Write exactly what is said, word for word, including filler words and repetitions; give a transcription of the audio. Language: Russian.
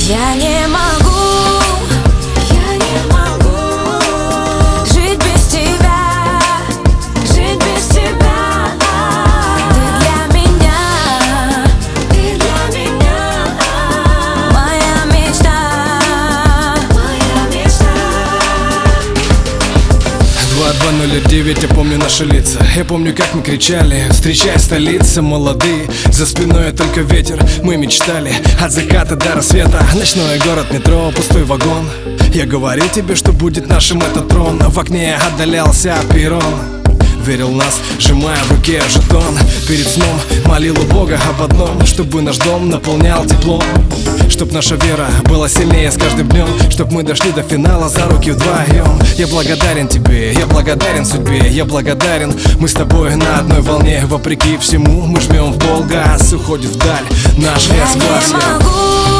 Я не могу, я не могу жить без тебя, жить без тебя. Ты для меня, ты для меня моя мечта, моя мечта. Два два ноль девять, я помню наши лица. Я помню, как мы кричали: встречай, столица, молодые. За спиной только ветер, мы мечтали от заката до рассвета. Ночной город, метро, пустой вагон. Я говорил тебе, что будет нашим этот трон. В окне отдалялся перрон. Верил в нас, сжимая в руке жетон. Перед сном молил у Бога об одном: чтобы наш дом наполнял теплом, чтоб наша вера была сильнее с каждым днем, чтоб мы дошли до финала за руки вдвоем. Я благодарен тебе, я благодарен судьбе, я благодарен. Мы с тобой на одной волне, вопреки всему мы жмем в пол, газ уходит вдаль наш лес глаз. Я не могу.